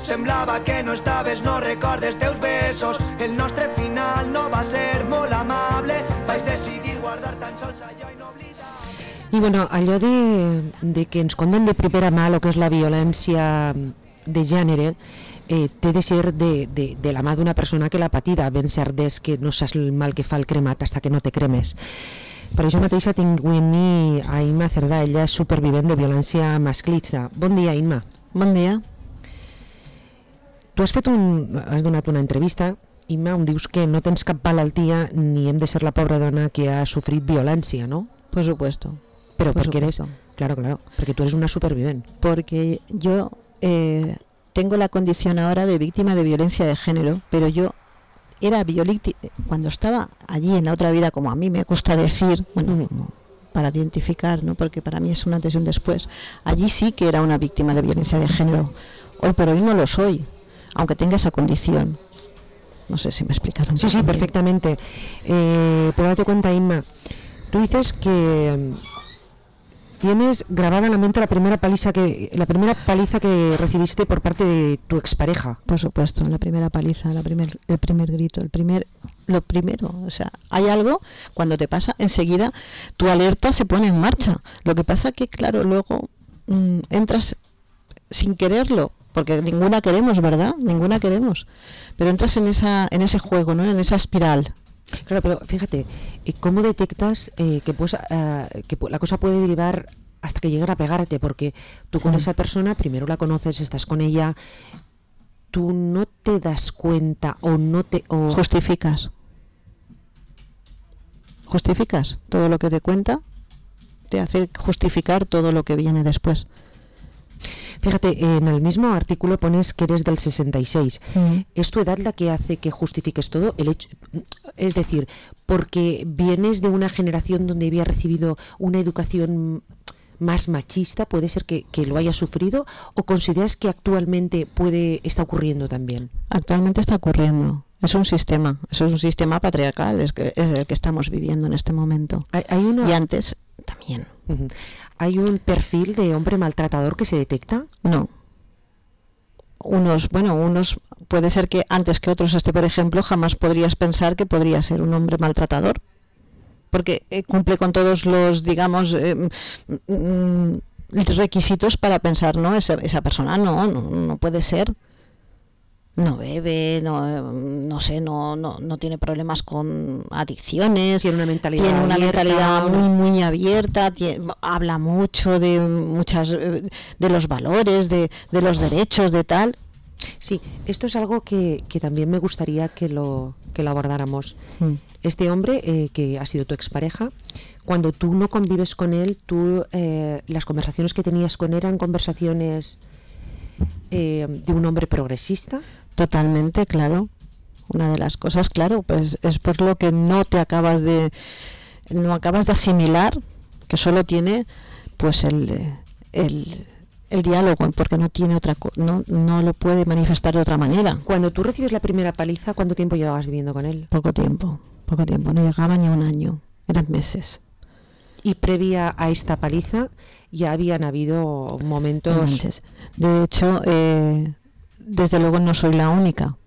semblava que no estaves, no recordes teus besos. El nostre final no va ser molt amable, vaig decidir guardar tan sols allò i no oblidar. I bueno, allò de que ens conten de primera mà el que és la violència de gènere, té de ser de la mà d'una persona que l'ha patida. Ben cert és que no saps el mal que fa el cremat hasta que no te cremes. Per això mateixa tinc amb mi a Imma Cerdà, ella és supervivent de violència masclista. Bon dia, Imma. Bon dia. Tu has donat una entrevista, Imma, on dius que no tens cap malaltia ni hem de ser la pobra dona que ha sufrit violència, ¿no? Por supuesto. Pero Por porque supuesto. Claro, porque tú eres una superviviente. Porque yo tengo la condición ahora de víctima de violencia de género, pero yo era cuando estaba allí en la otra vida, como a mí me gusta decir, bueno, para identificar, ¿no? Porque para mí es un antes y un después. Allí sí que era una víctima de violencia de género. Hoy por hoy no lo soy, aunque tenga esa condición. No sé si me he explicado un poco. Sí, perfectamente. Pero date cuenta, Imma, tú dices que tienes grabada en la mente la primera paliza que recibiste por parte de tu expareja. Por supuesto, la primera paliza, el primer grito, lo primero, o sea, hay algo, cuando te pasa, enseguida tu alerta se pone en marcha. Lo que pasa que, claro, luego entras sin quererlo, porque ninguna queremos, ¿verdad? Ninguna queremos, pero entras en ese juego, ¿no? En esa espiral. Claro, pero fíjate, ¿cómo detectas que la cosa puede derivar hasta que lleguen a pegarte? Porque tú con esa persona, primero la conoces, estás con ella, tú no te das cuenta o no te... Justificas todo lo que te cuenta, te hace justificar todo lo que viene después. Fíjate, en el mismo artículo pones que eres del 66. ¿Es tu edad la que hace que justifiques todo? Es decir, porque vienes de una generación donde había recibido una educación más machista, ¿puede ser que lo hayas sufrido? ¿O consideras que actualmente está ocurriendo también? Actualmente está ocurriendo. Es un sistema patriarcal, es el que estamos viviendo en este momento. Y antes también. ¿Hay un perfil de hombre maltratador que se detecta? No. Unos puede ser que antes que otros, por ejemplo, jamás podrías pensar que podría ser un hombre maltratador, porque cumple con todos los, digamos, requisitos para pensar, no, esa persona no puede ser. No bebe, no sé, no tiene problemas con adicciones, tiene una mentalidad muy muy abierta, habla mucho de los valores, de los derechos, de tal. Sí, esto es algo que también me gustaría que lo abordáramos. Este hombre que ha sido tu expareja, cuando tú no convives con él, las conversaciones que tenías con él eran conversaciones de un hombre progresista. Totalmente, claro. Una de las cosas, claro, pues es por lo que no acabas de asimilar, que solo tiene pues el diálogo, porque no tiene no lo puede manifestar de otra manera. Cuando tú recibes la primera paliza, ¿cuánto tiempo llevabas viviendo con él? Poco tiempo, no llegaba ni un año, eran meses. Y previa a esta paliza ya habían habido momentos. De hecho, desde luego no soy la única.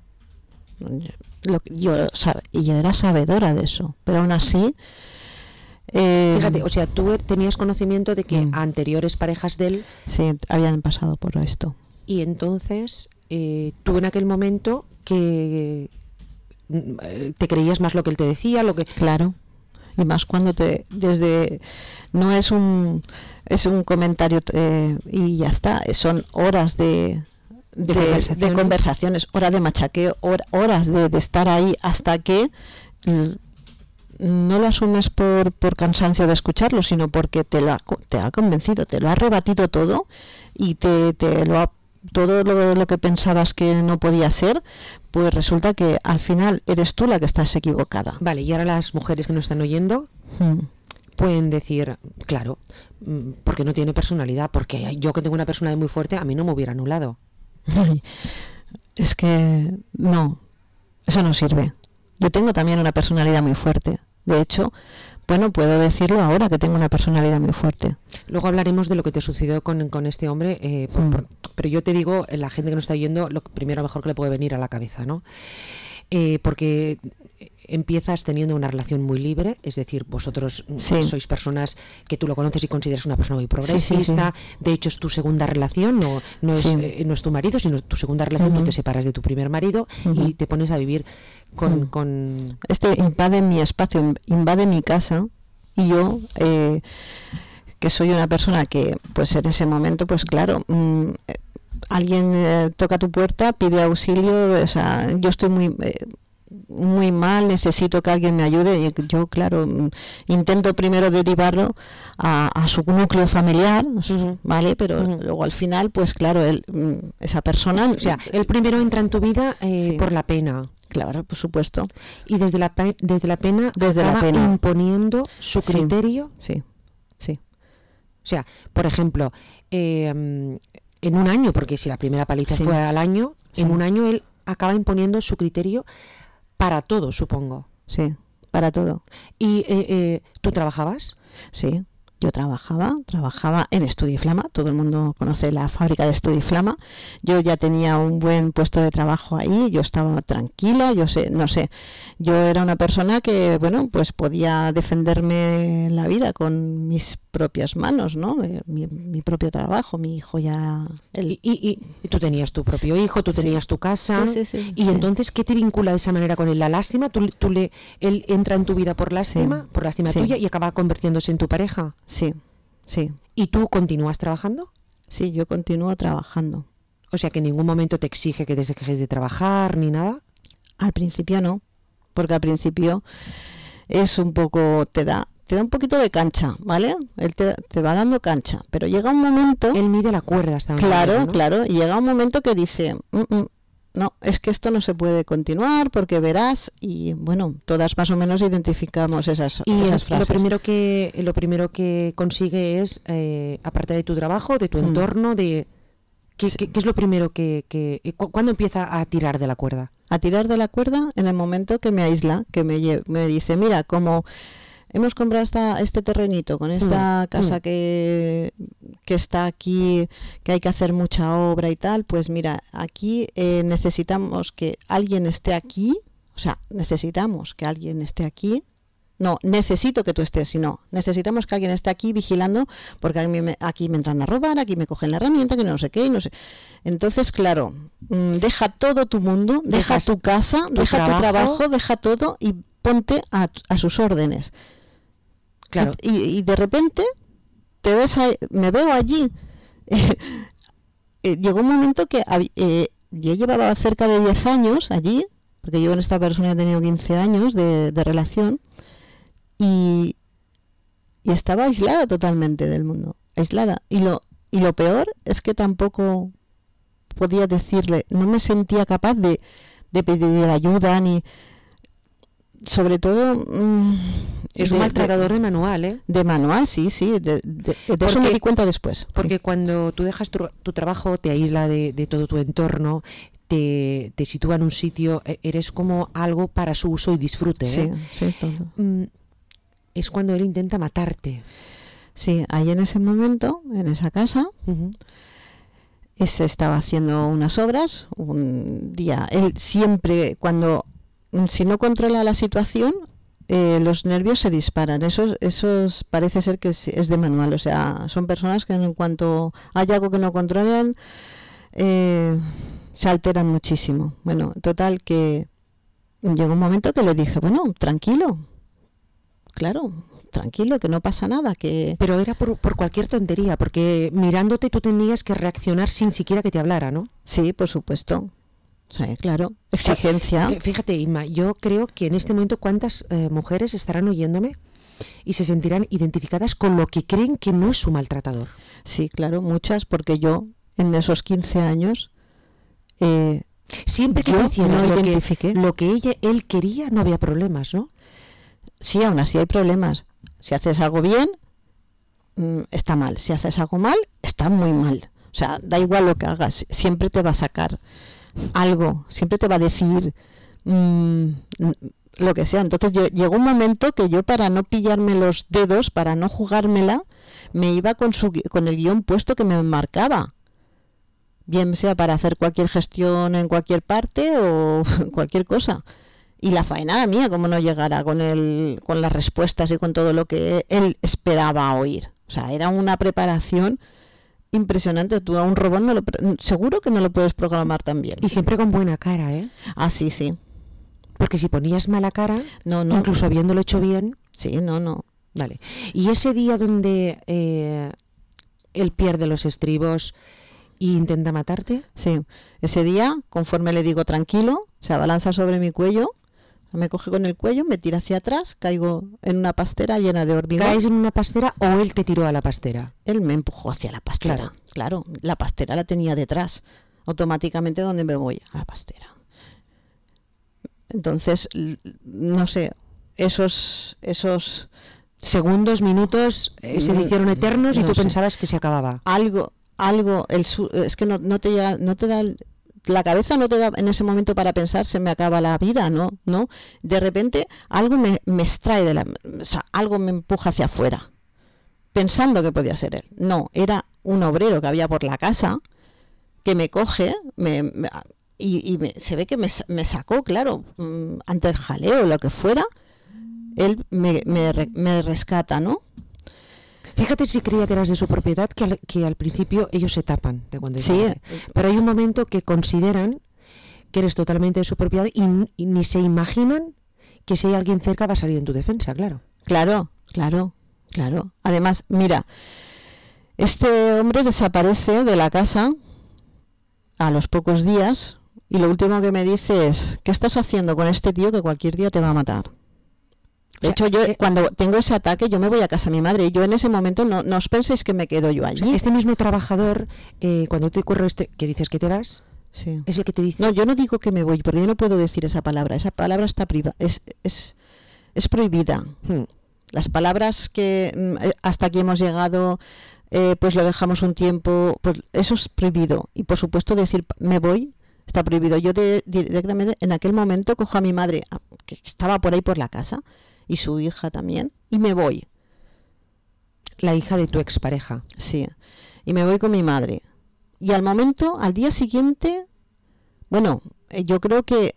Yo era sabedora de eso, pero aún así fíjate, o sea, tú tenías conocimiento de que anteriores parejas de él sí habían pasado por esto, y entonces tú en aquel momento que te creías más lo que él te decía, claro, y más cuando no es un comentario y ya está, son horas de conversaciones, horas de machaqueo, horas de estar ahí hasta que no lo asumes por cansancio de escucharlo, sino porque te ha convencido, te lo ha rebatido todo y todo lo que pensabas que no podía ser, pues resulta que al final eres tú la que estás equivocada. Vale, y ahora las mujeres que nos están oyendo pueden decir, claro, porque no tiene personalidad, porque yo que tengo una personalidad muy fuerte, a mí no me hubiera anulado. Es que no, eso no sirve. Yo tengo también una personalidad muy fuerte. De hecho, bueno, puedo decirlo ahora que tengo una personalidad muy fuerte. Luego hablaremos de lo que te sucedió con este hombre, pero yo te digo, la gente que nos está oyendo, lo primero mejor que le puede venir a la cabeza, ¿no? Porque empiezas teniendo una relación muy libre, es decir, vosotros sois personas que tú lo conoces y consideras una persona muy progresista. De hecho es tu segunda relación, no es tu marido, sino tu segunda relación. Tú te separas de tu primer marido y te pones a vivir con... Este invade mi espacio, invade mi casa, y yo que soy una persona que pues en ese momento pues claro, alguien toca tu puerta, pide auxilio, o sea, yo estoy muy mal, necesito que alguien me ayude, y yo claro intento primero derivarlo a su núcleo familiar, ¿vale? Pero luego al final pues claro, esa persona, o sea, él primero entra en tu vida por la pena. Claro, por supuesto. Y desde la pena imponiendo su criterio. Sí. O sea, por ejemplo, en un año, porque si la primera paliza fue al año, en un año él acaba imponiendo su criterio para todo, supongo. Sí, para todo. ¿Y tú trabajabas? Sí, yo trabajaba en Estudiflama, todo el mundo conoce la fábrica de Estudiflama. Yo ya tenía un buen puesto de trabajo ahí, yo estaba tranquila, yo era una persona que, bueno, pues podía defenderme la vida con mis propias manos, ¿no? Mi propio trabajo, mi hijo ya... Y tú tenías tu propio hijo, tú tenías tu casa, sí, y entonces, ¿qué te vincula de esa manera con él? ¿La lástima? ¿Él entra en tu vida por lástima tuya y acaba convirtiéndose en tu pareja? Sí. ¿Y tú continúas trabajando? Sí, yo continúo trabajando. O sea, que en ningún momento te exige que dejes de trabajar ni nada. Al principio no, porque al principio es un poco, te da un poquito de cancha, ¿vale? Él te va dando cancha, pero llega un momento... Él mide la cuerda hasta Claro, y llega un momento que dice, no, es que esto no se puede continuar porque verás, y bueno, todas más o menos identificamos esas frases. Lo primero que consigue es, aparte de tu trabajo, de tu entorno, de... ¿Qué es lo primero ¿cuándo empieza a tirar de la cuerda? A tirar de la cuerda en el momento que me aísla, que me dice, mira, como... Hemos comprado este terrenito con esta casa que está aquí, que hay que hacer mucha obra y tal, pues mira, aquí necesitamos que alguien esté aquí, o sea, necesitamos que alguien esté aquí, no, necesito que tú estés, sino necesitamos que alguien esté aquí vigilando, porque aquí me entran a robar, aquí me cogen la herramienta, que no sé qué, y no sé. Entonces, claro, deja todo tu mundo, deja tu casa, deja tu trabajo, deja todo y ponte a sus órdenes. Claro. Y de repente me veo allí. Llegó un momento que yo llevaba cerca de 10 años allí, porque yo con esta persona he tenido 15 años de relación, y estaba aislada totalmente del mundo, aislada. Y lo peor es que tampoco podía decirle, no me sentía capaz de pedir ayuda, ni... Sobre todo... es un maltratador de manual, ¿eh? De manual, sí. De eso me di cuenta después. Porque cuando tú dejas tu trabajo, te aísla de todo tu entorno, te sitúa en un sitio, eres como algo para su uso y disfrute, ¿eh? Sí, es todo. Es cuando él intenta matarte. Sí, ahí en ese momento, en esa casa... Se estaba haciendo unas obras. Un día, él siempre, si no controla la situación, los nervios se disparan. Eso parece ser que es de manual. O sea, son personas que en cuanto hay algo que no controlan, se alteran muchísimo. Bueno, total que llegó un momento que le dije, bueno, tranquilo, que no pasa nada. Pero era por cualquier tontería, porque mirándote tú tenías que reaccionar sin siquiera que te hablara, ¿no? Sí, por supuesto. Sí, claro, exigencia. Fíjate, Inma, yo creo que en este momento cuántas mujeres estarán oyéndome y se sentirán identificadas con lo que creen que no es su maltratador. Sí, claro, muchas, porque yo en esos 15 años siempre que yo tú hicieras no identifiqué lo que él quería, no había problemas, ¿no? Sí, aún así hay problemas. Si haces algo bien, está mal. Si haces algo mal, está muy mal. O sea, da igual lo que hagas, siempre te va a sacar algo, siempre te va a decir lo que sea. Entonces llegó un momento que yo, para no pillarme los dedos, para no jugármela, me iba con el guión puesto que me marcaba, bien sea para hacer cualquier gestión en cualquier parte o cualquier cosa. Y la faena era mía, como no llegara con las respuestas y con todo lo que él esperaba oír. O sea, era una preparación impresionante. Tú a un robot seguro que no lo puedes programar tan bien. Y siempre con buena cara, ¿eh? Ah, sí, sí. Porque si ponías mala cara, no, incluso habiéndolo hecho bien... Sí, no. Vale. Y ese día donde él pierde los estribos e intenta matarte... Sí, ese día, conforme le digo tranquilo, se abalanza sobre mi cuello, me coge con el cuello, me tira hacia atrás, caigo en una pastera llena de hormigón. ¿Caes en una pastera o él te tiró a la pastera? Él me empujó hacia la pastera. Claro, la pastera la tenía detrás. Automáticamente, ¿dónde me voy? A la pastera. Entonces, no sé, esos segundos, minutos, se hicieron eternos y tú pensabas que se acababa. Algo, es que no te da la cabeza, no te da en ese momento para pensar se me acaba la vida, no. De repente algo me extrae algo me empuja hacia afuera, pensando que podía ser él. No, era un obrero que había por la casa que me coge, se ve que me sacó, claro, ante el jaleo o lo que fuera, él me rescata, ¿no? Fíjate si creía que eras de su propiedad, que al principio ellos se tapan de cuando sí. Pero hay un momento que consideran que eres totalmente de su propiedad y ni se imaginan que si hay alguien cerca va a salir en tu defensa, claro. Claro. Además, mira, este hombre desaparece de la casa a los pocos días y lo último que me dice es: ¿qué estás haciendo con este tío que cualquier día te va a matar? De hecho, yo cuando tengo ese ataque, yo me voy a casa de mi madre y yo en ese momento no os penséis que me quedo yo allí. Este mismo trabajador, cuando te ocurre que dices que te vas, sí. Es el que te dice... No, yo no digo que me voy, porque yo no puedo decir esa palabra está es prohibida. Las palabras que hasta aquí hemos llegado, pues lo dejamos un tiempo, pues eso es prohibido. Y por supuesto decir me voy está prohibido. Yo directamente en aquel momento cojo a mi madre, que estaba por ahí por la casa, y su hija también, y me voy. La hija de tu expareja. Sí, y me voy con mi madre. Y al día siguiente, bueno, yo creo que,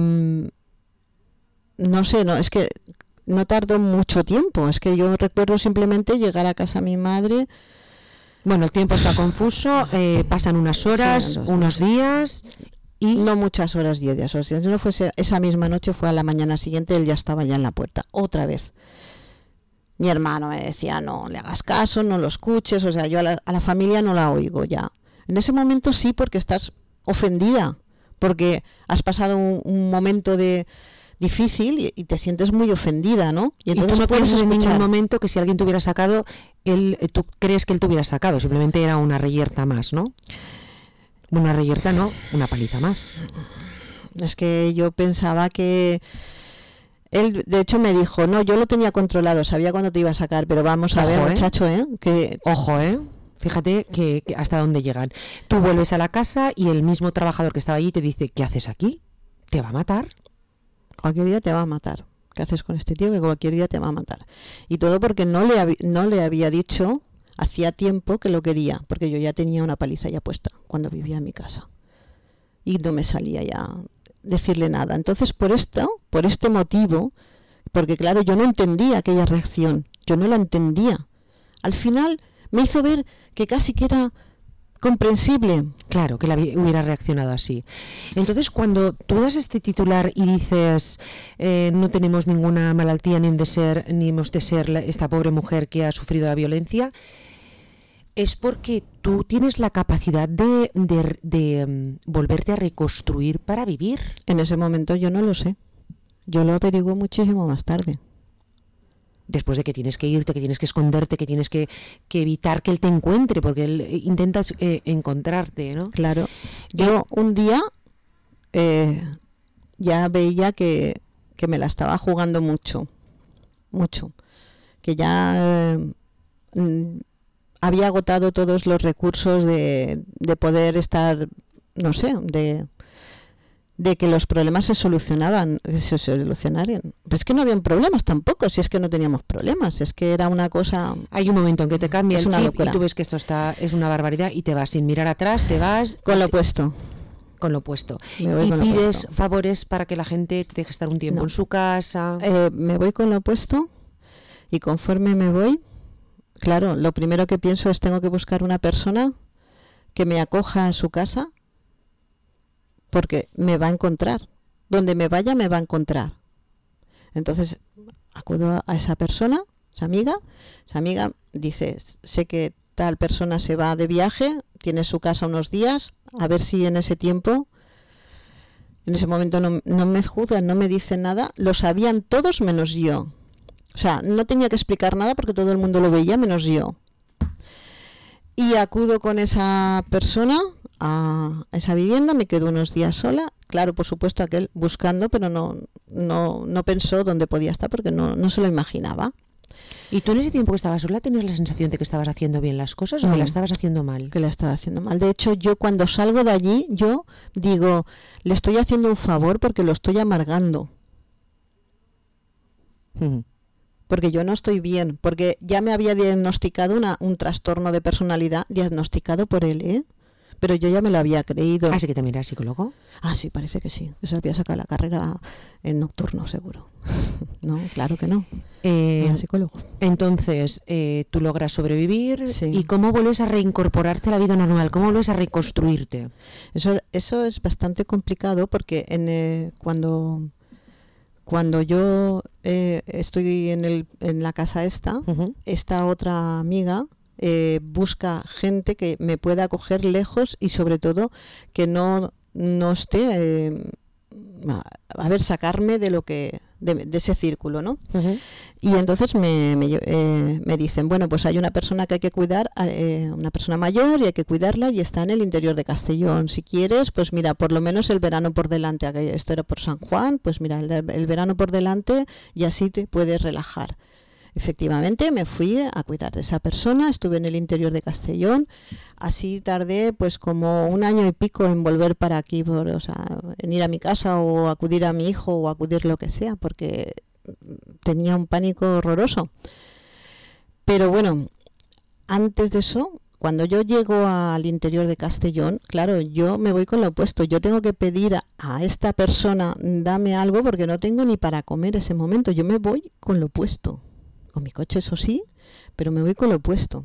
no sé, es que no tardó mucho tiempo, es que yo recuerdo simplemente llegar a casa de mi madre. Bueno, el tiempo está confuso, pasan unas horas, sí, unos días... Y no muchas horas, 10 días. O sea, si no fuese esa misma noche, fue a la mañana siguiente, él ya estaba ya en la puerta, otra vez. Mi hermano me decía, no le hagas caso, no lo escuches, o sea, yo a la familia no la oigo ya. En ese momento sí, porque estás ofendida, porque has pasado un momento difícil y te sientes muy ofendida, ¿no? Y entonces no puedes en ningún momento que si alguien te hubiera sacado, tú crees que él te hubiera sacado, simplemente era una reyerta más, ¿no? Una reyerta no, una paliza más. Es que yo pensaba que él, de hecho, me dijo, no, yo lo tenía controlado, sabía cuándo te iba a sacar, pero vamos a ver, muchacho, que... Ojo, fíjate que hasta dónde llegan. Tú vuelves a la casa y el mismo trabajador que estaba allí te dice, ¿qué haces aquí? ¿Te va a matar? Cualquier día te va a matar. ¿Qué haces con este tío que cualquier día te va a matar? Y todo porque no le había dicho... Hacía tiempo que lo quería, porque yo ya tenía una paliza ya puesta cuando vivía en mi casa. Y no me salía ya decirle nada. Entonces, por este motivo, porque claro, yo no entendía aquella reacción, yo no la entendía. Al final me hizo ver que casi que era comprensible. Claro, que hubiera reaccionado así. Entonces, cuando tú das este titular y dices no tenemos ninguna malaltía ni hemos de ser esta pobre mujer que ha sufrido la violencia, es porque tú tienes la capacidad de volverte a reconstruir para vivir. En ese momento yo no lo sé. Yo lo averiguo muchísimo más tarde. Después de que tienes que irte, que tienes que esconderte, que tienes que evitar que él te encuentre, porque él intenta encontrarte, ¿no? Claro. Yo un día ya veía que me la estaba jugando mucho. Que ya... había agotado todos los recursos de poder estar, no sé, de que los problemas se solucionaran. Pues es que no habían problemas tampoco, si es que no teníamos problemas, es que era una cosa... Hay un momento en que te cambia el chip locura. Y tú ves que esto es una barbaridad y te vas sin mirar atrás, te vas... Con lo opuesto. Con lo opuesto. ¿Y pides favores para que la gente te deje estar un tiempo en su casa? Me voy con lo opuesto y conforme me voy, claro, lo primero que pienso es tengo que buscar una persona que me acoja a su casa porque me va a encontrar. Donde me vaya me va a encontrar. Entonces acudo a esa persona, esa amiga dice, sé que tal persona se va de viaje, tiene su casa unos días, a ver si en ese tiempo, en ese momento no me juzgan, no me dicen nada, lo sabían todos menos yo. O sea, no tenía que explicar nada porque todo el mundo lo veía menos yo. Y acudo con esa persona a esa vivienda, me quedo unos días sola. Claro, por supuesto, aquel buscando, pero no pensó dónde podía estar porque no se lo imaginaba. ¿Y tú en ese tiempo que estabas sola tenías la sensación de que estabas haciendo bien las cosas o que la estabas haciendo mal? Que la estaba haciendo mal. De hecho, yo cuando salgo de allí, yo digo, le estoy haciendo un favor porque lo estoy amargando. Porque yo no estoy bien, porque ya me había diagnosticado un trastorno de personalidad diagnosticado por él, ¿eh? Pero yo ya me lo había creído. ¿Así que también eras psicólogo? Ah, sí, parece que sí. Que se había sacado la carrera en nocturno, seguro. No, claro que no. Era psicólogo. Entonces, tú logras sobrevivir. Sí. ¿Y cómo vuelves a reincorporarte a la vida normal? ¿Cómo vuelves a reconstruirte? Eso es bastante complicado porque cuando yo estoy en la casa esta otra amiga busca gente que me pueda acoger lejos y sobre todo que no esté sacarme de ese círculo, ¿no? Y entonces me dicen, bueno, pues hay una persona que hay que cuidar, una persona mayor y hay que cuidarla y está en el interior de Castellón. Si quieres, pues mira, por lo menos el verano por delante, esto era por San Juan, pues mira, el verano por delante y así te puedes relajar. Efectivamente, me fui a cuidar de esa persona, estuve en el interior de Castellón, así tardé pues como 1 año y pico en volver para aquí, en ir a mi casa o acudir a mi hijo o acudir lo que sea, porque tenía un pánico horroroso. Pero bueno, antes de eso, cuando yo llego al interior de Castellón, claro, yo me voy con lo opuesto, yo tengo que pedir a esta persona, dame algo porque no tengo ni para comer ese momento, yo me voy con lo opuesto. Con mi coche, eso sí, pero me voy con lo opuesto.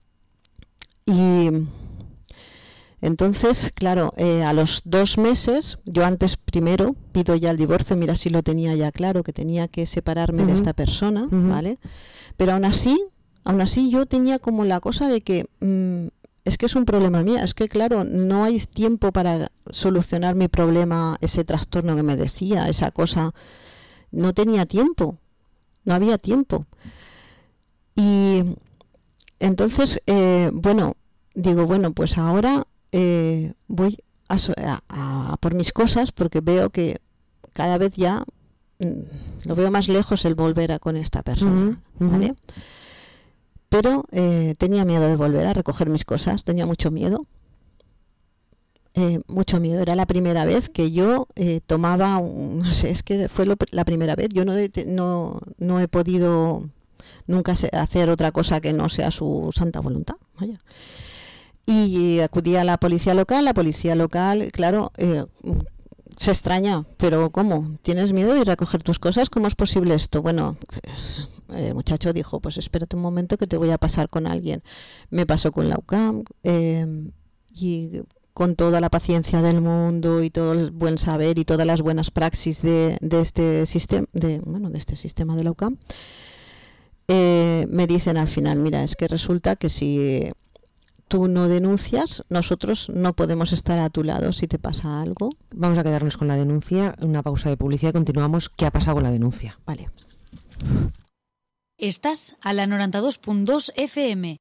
Y entonces, claro, a los 2 meses, yo antes primero pido ya el divorcio, mira si lo tenía ya claro, que tenía que separarme de esta persona, ¿vale? Pero aún así yo tenía como la cosa de que es que es un problema mío, es que claro, no hay tiempo para solucionar mi problema, ese trastorno que me decía, esa cosa, no tenía tiempo. No había tiempo. Y entonces, digo, pues ahora voy a por mis cosas porque veo que cada vez ya lo veo más lejos el volver con esta persona, ¿vale? Pero tenía miedo de volver a recoger mis cosas, tenía mucho miedo. Mucho miedo, era la primera vez que yo tomaba, no sé, es que fue la primera vez, yo no he podido nunca hacer otra cosa que no sea su santa voluntad, vaya. Y acudí a la policía local, claro, se extraña, pero ¿cómo? ¿Tienes miedo de ir a recoger tus cosas? ¿Cómo es posible esto? Bueno, el muchacho dijo, pues espérate un momento que te voy a pasar con alguien. Me pasó con la UCAM y con toda la paciencia del mundo y todo el buen saber y todas las buenas praxis de este sistema, de este sistema de la UCAM, me dicen al final, mira, es que resulta que si tú no denuncias, nosotros no podemos estar a tu lado si te pasa algo. Vamos a quedarnos con la denuncia, una pausa de publicidad y continuamos. ¿Qué ha pasado con la denuncia? Vale. Estàs a la 92.2 FM.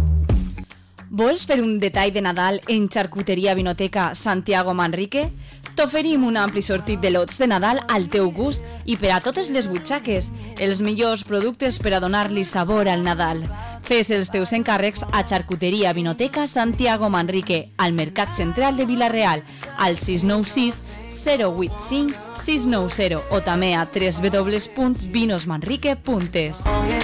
Vols fer un detall de Nadal en Charcuteria Vinoteca Santiago Manrique? T'oferim un ampli sortit de lots de Nadal al teu gust i per a totes les butxaques. Els millors productes per a donar-li sabor al Nadal. Fes els teus encàrrecs a Xarcuteria Vinoteca Santiago Manrique, al Mercat Central de Vila-real, al 696 085 690 o també a www.vinosmanrique.es.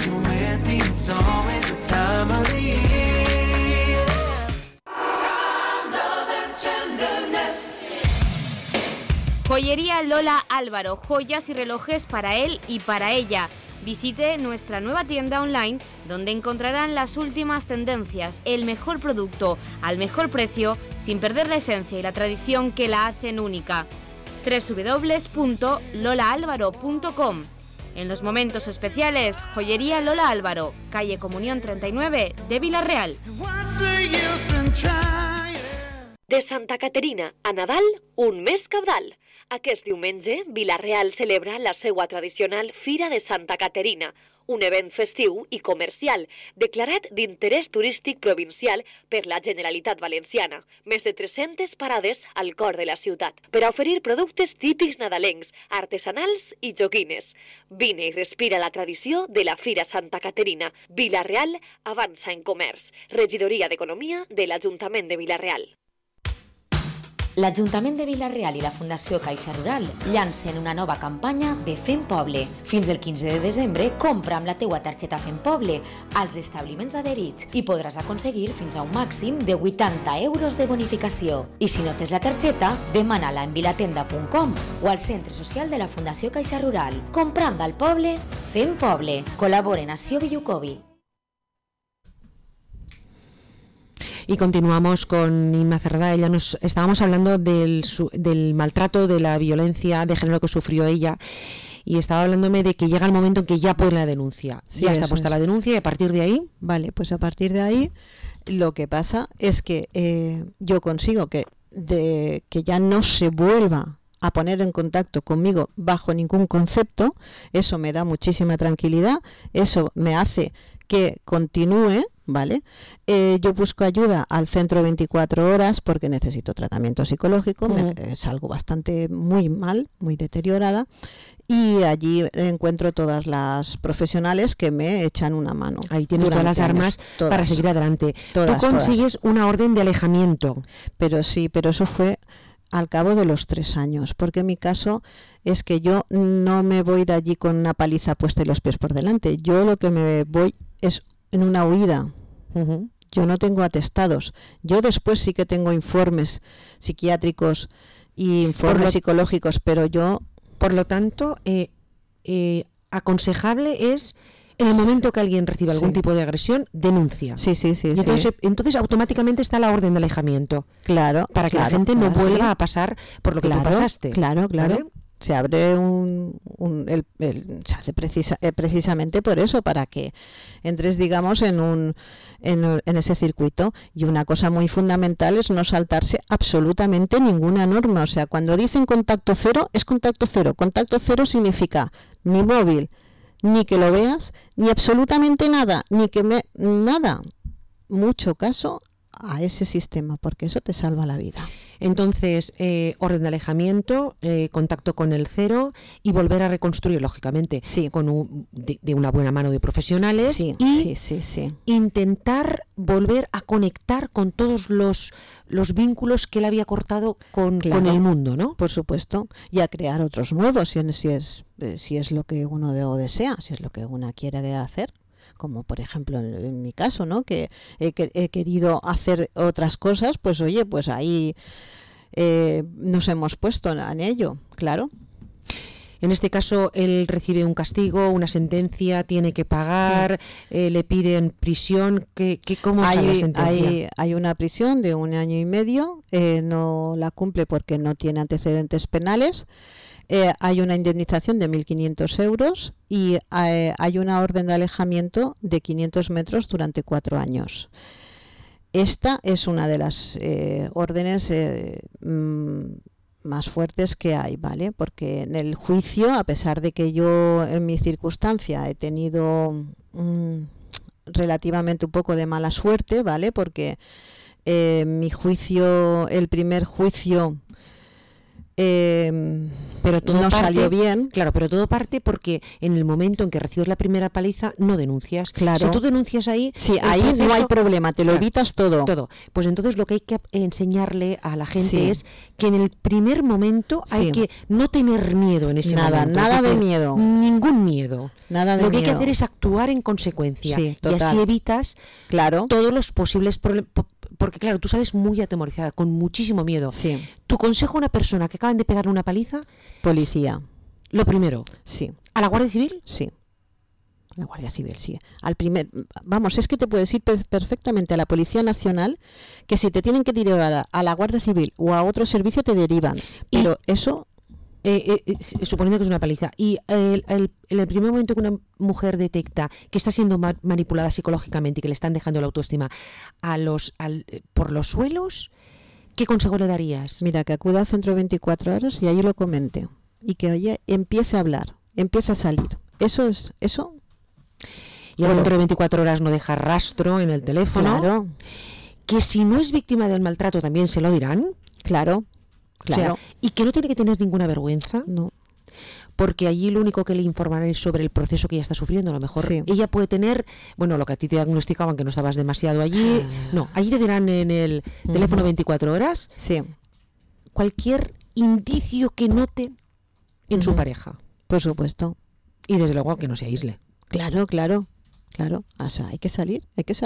Joyería Lola Álvaro, joyas y relojes para él y para ella. Visite nuestra nueva tienda online donde encontrarán las últimas tendencias, el mejor producto al mejor precio, sin perder la esencia y la tradición que la hacen única. www.lolaalvaro.com. En los momentos especiales, Joyería Lola Álvaro, calle Comunión 39 de Vila-real. De Santa Caterina a Nadal, un mes cabdal. Aquest diumenge, Vila-real celebra la seva tradicional Fira de Santa Caterina, un event festiu i comercial declarat d'interès turístic provincial per la Generalitat Valenciana. Més de 300 parades al cor de la ciutat per a oferir productes típics nadalencs, artesanals i joguines. Vine i respira la tradició de la Fira Santa Caterina. Vila-real avança en comerç. Regidoria d'Economia de l'Ajuntament de Vila-real. L'Ajuntament de Vila-real i la Fundació Caixa Rural llancen una nova campanya de Fem Poble. Fins el 15 de desembre, compra amb la teua targeta Fem Poble als establiments adherits i podràs aconseguir fins a un màxim de 80 euros de bonificació. I si no tens la targeta, demana-la en vilatenda.com o al centre social de la Fundació Caixa Rural. Comprant al poble, Fem Poble. Col·laboren Nació Villucovi. Y continuamos con Inma Cerrada. Estábamos hablando del maltrato, de la violencia de género que sufrió ella, y estaba hablándome de que llega el momento en que ya pone la denuncia. Sí, ya está puesta la denuncia, y a partir de ahí... Vale, pues a partir de ahí lo que pasa es que yo consigo que ya no se vuelva a poner en contacto conmigo bajo ningún concepto. Eso me da muchísima tranquilidad, eso me hace que continúe, ¿vale? Yo busco ayuda al centro 24 horas porque necesito tratamiento psicológico, salgo bastante muy mal, muy deteriorada, y allí encuentro todas las profesionales que me echan una mano. Ahí tienes todas las armas para seguir adelante. Tú consigues una orden de alejamiento. Pero sí, pero eso fue al cabo de los 3 años, porque mi caso es que yo no me voy de allí con una paliza puesta y los pies por delante. Yo lo que me voy es en una huida. Yo no tengo atestados. Yo después sí que tengo informes psiquiátricos y informes psicológicos, pero yo... Por lo tanto, aconsejable es, en el momento que alguien recibe algún tipo de agresión, denuncia. Sí. Y entonces automáticamente está la orden de alejamiento. Claro. Para que la gente no vuelva a pasar por lo que tú pasaste. Claro. ¿Vale? Se abre se hace precisamente por eso, para que entres, digamos, en ese circuito. Y una cosa muy fundamental es no saltarse absolutamente ninguna norma. O sea, cuando dicen contacto cero, es contacto cero. Contacto cero significa ni móvil, ni que lo veas, ni absolutamente nada, nada. Mucho caso a ese sistema, porque eso te salva la vida. Entonces, orden de alejamiento, contacto con el cero y volver a reconstruir, lógicamente, con de una buena mano de profesionales, sí. Intentar volver a conectar con todos los vínculos que él había cortado con el mundo, ¿no? Por supuesto, y a crear otros nuevos, si es lo que uno desea, si es lo que uno quiere hacer. Como por ejemplo en mi caso, ¿no? Que he querido hacer otras cosas, pues oye, pues ahí nos hemos puesto en ello, claro. En este caso, él recibe un castigo, una sentencia, tiene que pagar, le piden prisión. ¿Cómo es la sentencia? Hay una prisión de 1 año y medio, no la cumple porque no tiene antecedentes penales. Hay una indemnización de 1.500 euros y hay una orden de alejamiento de 500 metros durante 4 años. Esta es una de las órdenes más fuertes que hay, ¿vale? Porque en el juicio, a pesar de que yo en mi circunstancia he tenido relativamente un poco de mala suerte, ¿vale? Porque mi juicio, el primer juicio, pero todo no salió bien. Claro, pero todo parte porque en el momento en que recibes la primera paliza no denuncias. Claro. Si tú denuncias ahí, sí, ahí no hay problema, te lo evitas todo. Pues entonces lo que hay que enseñarle a la gente es que en el primer momento hay que no tener miedo en ese momento. Nada de miedo. Ningún miedo. Nada de lo que miedo. hay que hacer es actuar en consecuencia. Sí, y así evitas todos los posibles problemas. Porque claro, tú sales muy atemorizada, con muchísimo miedo. Sí. ¿Tu consejo a una persona que acaban de pegarle una paliza? Policía. Lo primero. Sí. ¿A la Guardia Civil? Sí. A la Guardia Civil, sí. Vamos, es que te puedes ir perfectamente a la Policía Nacional, que si te tienen que derivar a la Guardia Civil o a otro servicio te derivan. Pero eso... suponiendo que es una paliza, y en el primer momento que una mujer detecta que está siendo manipulada psicológicamente y que le están dejando la autoestima por los suelos, ¿qué consejo le darías? Mira, que acuda al centro 24 horas y allí lo comente, y que oye, empiece a hablar, empiece a salir. Eso. Y dentro de 24 horas no deja rastro en el teléfono. Claro. Que si no es víctima del maltrato también se lo dirán. Claro. O sea, y que no tiene que tener ninguna vergüenza. No. Porque allí lo único que le informarán es sobre el proceso que ella está sufriendo. A lo mejor ella puede tener, bueno, lo que a ti te diagnosticaban que no estabas demasiado allí. No, allí te dirán en el teléfono 24 horas cualquier indicio que note en su pareja. Por supuesto. Y desde luego que no se aísle. Claro. O sea, hay que salir.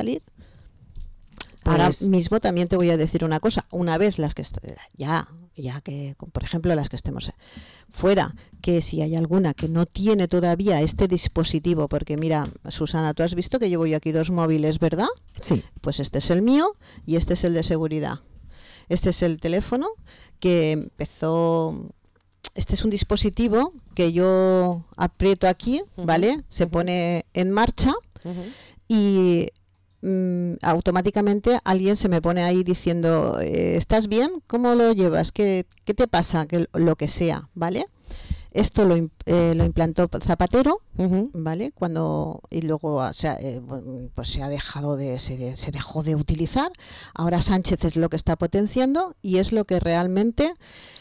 Pues, ahora mismo también te voy a decir una cosa. Una vez las que ya que, por ejemplo, las que estemos fuera, que si hay alguna que no tiene todavía este dispositivo, porque mira, Susana, tú has visto que llevo yo aquí 2 móviles, ¿verdad? Sí. Pues este es el mío y este es el de seguridad. Este es el teléfono que empezó... Este es un dispositivo que yo aprieto aquí, ¿vale? Se pone en marcha y automáticamente alguien se me pone ahí diciendo ¿estás bien? ¿Cómo lo llevas? ¿Qué te pasa? Lo que sea, ¿vale? Esto lo implantó Zapatero, ¿vale? Y luego pues se dejó de utilizar. Ahora Sánchez es lo que está potenciando y es lo que realmente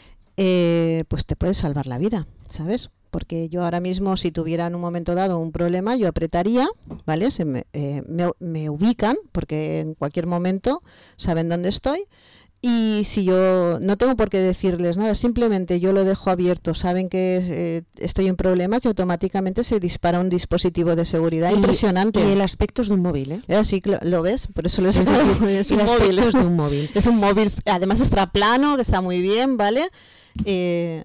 pues te puede salvar la vida, ¿sabes? Porque yo ahora mismo, si tuviera en un momento dado un problema, yo apretaría, ¿vale? Me ubican, porque en cualquier momento saben dónde estoy. Y si yo no tengo por qué decirles nada, simplemente yo lo dejo abierto, saben que estoy en problemas y automáticamente se dispara un dispositivo de seguridad impresionante. Y el aspecto es de un móvil, ¿eh? Sí, lo ves, por eso les es un móvil. Es de un móvil. Es un móvil, además extraplano, que está muy bien, ¿vale? Es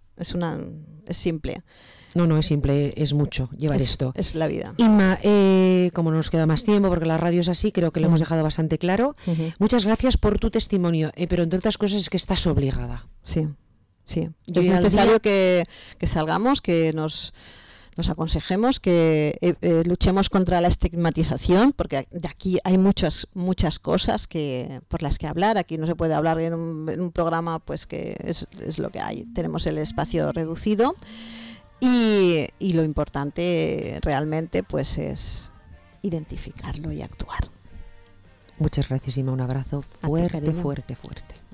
simple. No es simple, es mucho llevar esto. Es la vida. Inma, como no nos queda más tiempo, porque la radio es así, creo que lo hemos dejado bastante claro. Muchas gracias por tu testimonio, pero entre otras cosas es que estás obligada. Sí. Es necesario que salgamos, que nos aconsejemos, que luchemos contra la estigmatización, porque de aquí hay muchas cosas por las que hablar. Aquí no se puede hablar en un programa, pues que es lo que hay. Tenemos el espacio reducido. Y lo importante realmente pues es identificarlo y actuar. Muchas gracias, Inma, un abrazo fuerte.